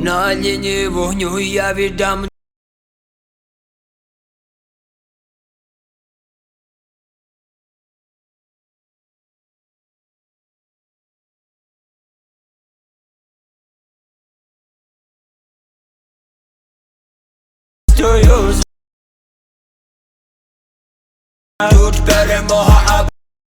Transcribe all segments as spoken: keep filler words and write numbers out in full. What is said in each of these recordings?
На лінії вогню я віддам. Тут перемога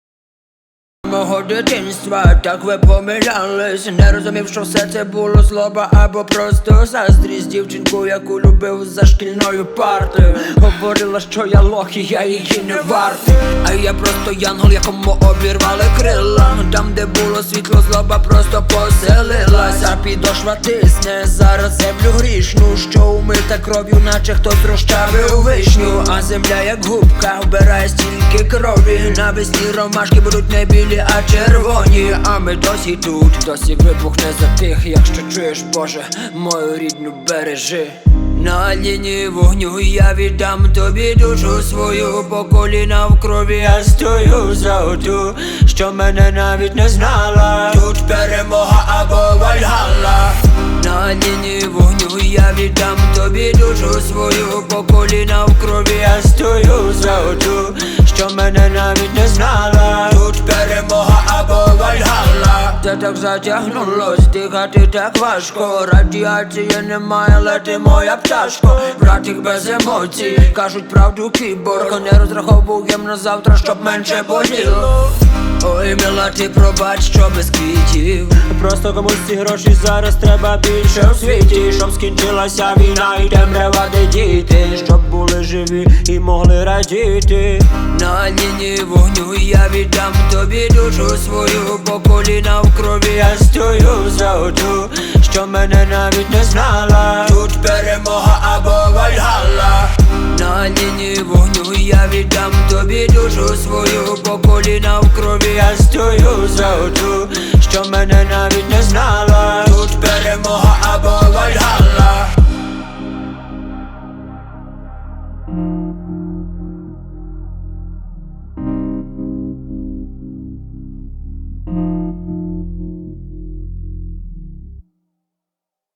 мого дитинства, так ви помилялись, не розумів, що все це було злоба або просто заздрість. Дівчинку, яку любив за шкільною партою, говорила, що я лох і я її не вартий. А я просто янгол, якому обірвали крила. Там, де було світло, злоба просто поселилась. А підошва тисне зараз землю грішну, що умита кров'ю, наче хтось розчавив вишню. А земля, як губка, вбирає стільки крові. Навесні ромашки будуть не білі, а червоні. А ми досі тут, досі вибух не затих. Якщо чуєш, Боже, мою рідну бережи. На лінії вогню я віддам тобі душу свою. По коліна в крові я стою за оту, що мене навіть не знала. Тут перемога або Вальгалла. На лінії вогню я віддам тобі душу свою. По коліна в крові я стою за оту, що мене навіть не знала. Тут перемога або Вальгалла. Це так затягнулось, дихати так важко. Радіації немає, але ти моя пташко. Братик без емоцій, кажуть правду кіборг. Не розраховуєм на завтра, щоб менше боліло. Ой, мила, ти пробач, що без квітів. Просто комусь ці гроші зараз треба більше в світі. Щоб скінчилася війна і темрява, де діти, щоб були живі і могли радіти. На лінії вогню я віддам тобі душу свою. По коліна в крові я стою за оту, що мене навіть не знала. Тут перемога або Вальгалла. На лінії вогню я віддам тобі душу свою. По коліна в крові я стою за оту, що мене навіть не знала. Тут перемога